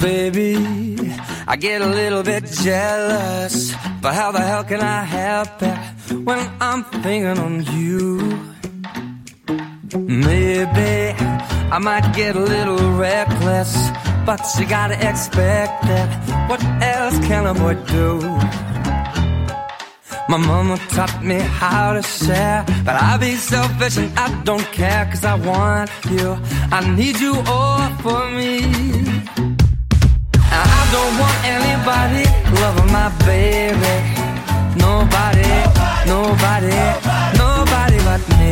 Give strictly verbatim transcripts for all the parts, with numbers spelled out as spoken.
baby, I get a little bit jealous, but how the hell can I help it when I'm thinking on you? Maybe I might get a little reckless, but you gotta expect it. What else can a boy do? My mama taught me how to share, but I be selfish and I don't care, cause I want you, I need you all for me. And I don't want anybody loving my baby. Nobody, nobody, nobody but me.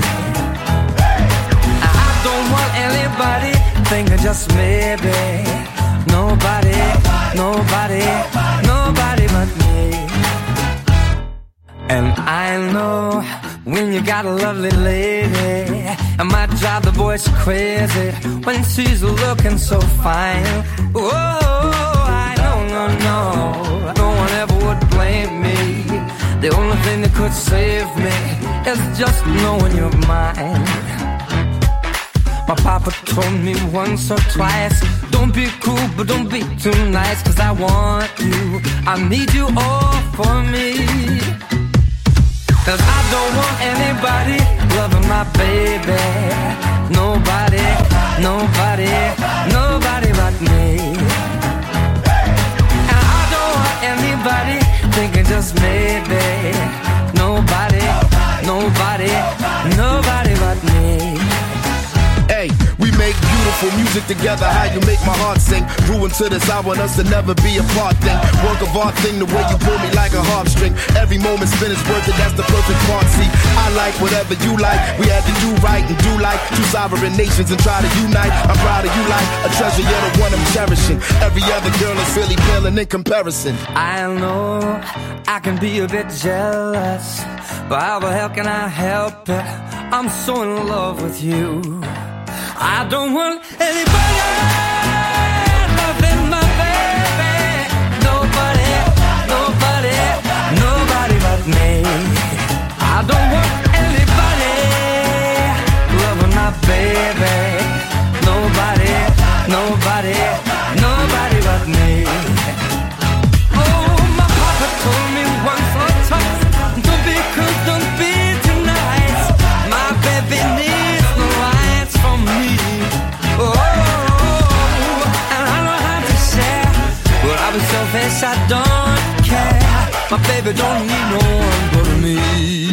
And I don't want anybody thinking just maybe. Nobody, nobody, nobody but me. And I know when you got a lovely lady, it might drive the boys crazy when she's looking so fine. Oh, I know, no, no, no one ever would blame me. The only thing that could save me is just knowing you're mine. My papa told me once or twice, don't be cool, but don't be too nice, cause I want you, I need you all for me. Cause I don't want anybody loving my baby. Nobody, nobody, nobody but me. And I don't want anybody thinking just maybe. Nobody, nobody, nobody but me. Hey, we make beautiful music together, how you make my heart sing. Grew into this, I want us to never be apart thing. Work of art thing, the way you pull me like a harp string. Every moment spent is worth it, that's the perfect part. See, I like whatever you like. We had to do right and do like two sovereign nations and try to unite. I'm proud of you like a treasure, you're the one I'm cherishing. Every other girl is really paling in comparison. I know I can be a bit jealous, but how the hell can I help it? I'm so in love with you. I don't want anybody loving my baby. Nobody, nobody, nobody but me. I don't want anybody loving my baby. Nobody, nobody, nobody but me. Oh, my papa told me once or twice, don't be cruel, don't be too nice. My baby needs no lights from me. Oh, and I know how to share, but I be selfish, I don't care. My baby don't need no one but me.